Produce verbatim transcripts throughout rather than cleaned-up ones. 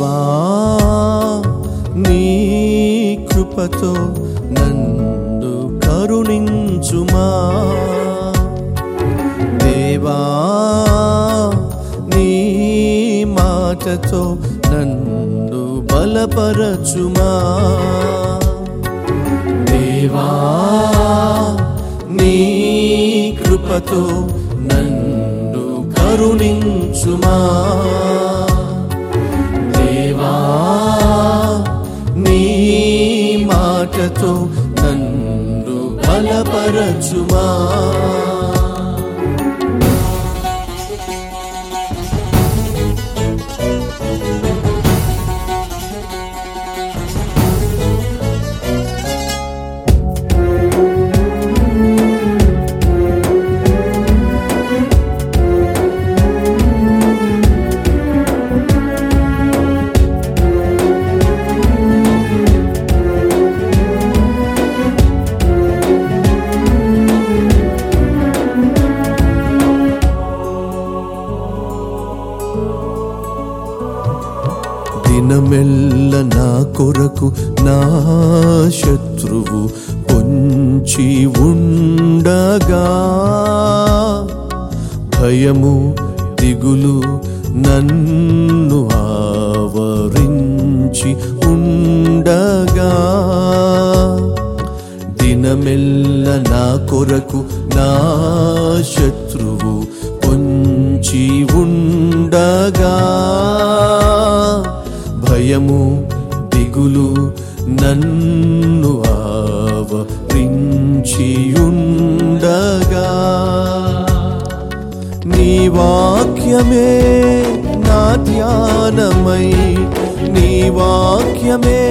దేవా నీ కృపతో నన్ను కరుణించుమా దేవా నీ మాటతో నన్ను బలపరచుమా దేవా నీ కృపతో నన్ను కరుణించుమా దేవా నీ మాటతో నన్ను బలపరచుమా దినమెల్ల నా కొరకు నా శత్రువు పొంచి ఉండగా భయము దిగులు నన్ను ఆవరించి ఉండగా దినమెల్ల నా కొరకు నా శత్రువు పొంచి ఉండగా భయము దిగులు నన్ను ఆవరించి ఉండగా నీ వాక్యమే నా ధ్యానమై నీ వాక్యమే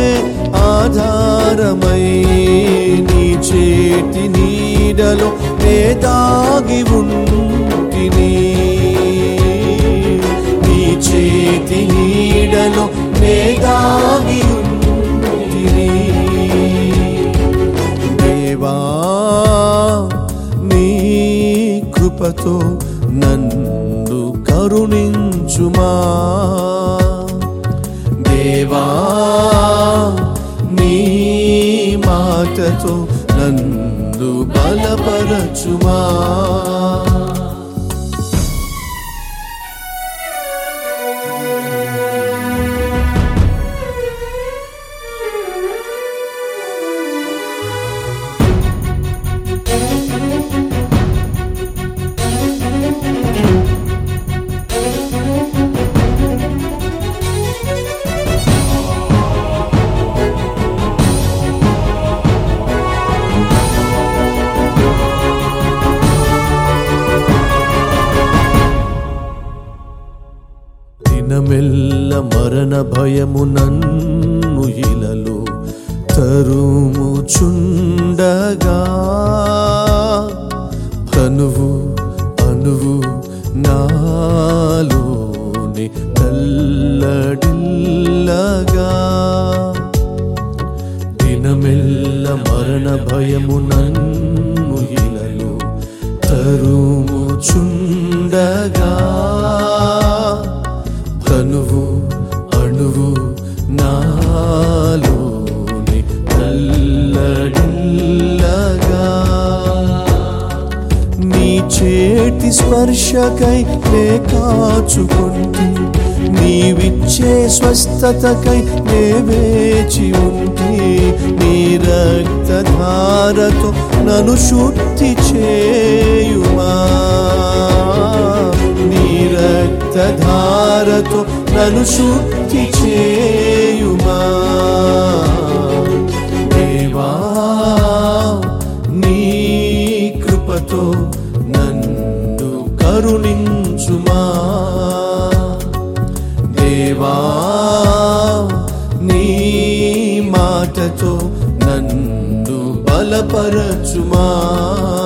ఆధారమై నీ చేతి నీడలో నే దాగి ఉంటిని నీ చేతి నీడలో నే దాగి ఉంటిని దేవా నీ కృపతో నన్ను కరుణించుమా దేవా నీ మాటతో నన్ను బలపరచుమా దినమెల్ల మరణ భయము నన్ను ఇలలో తరుముచుండగా అనువు అనువు నాలోని తల్లడిల్లగా దినమెల్ల మరణ భయము నన్ను ఇలలో తరుముచుండగా అనువు అణువు నాలోని తల్లడిల్లగా నీ చేతి స్పర్శకై నే కాచుకుంటి నీవిచ్చే స్వస్థతకై నే వేచి ఉంటి నీ రక్తధారతో నన్ను శుద్ధి చేయుమా నీ రక్తధారతో నన్ను శుద్ధి చేయుమా దేవా నీ కృపతో నన్ను కరుణించుమా దేవా నీ మాటతో నన్ను బలపరచుమా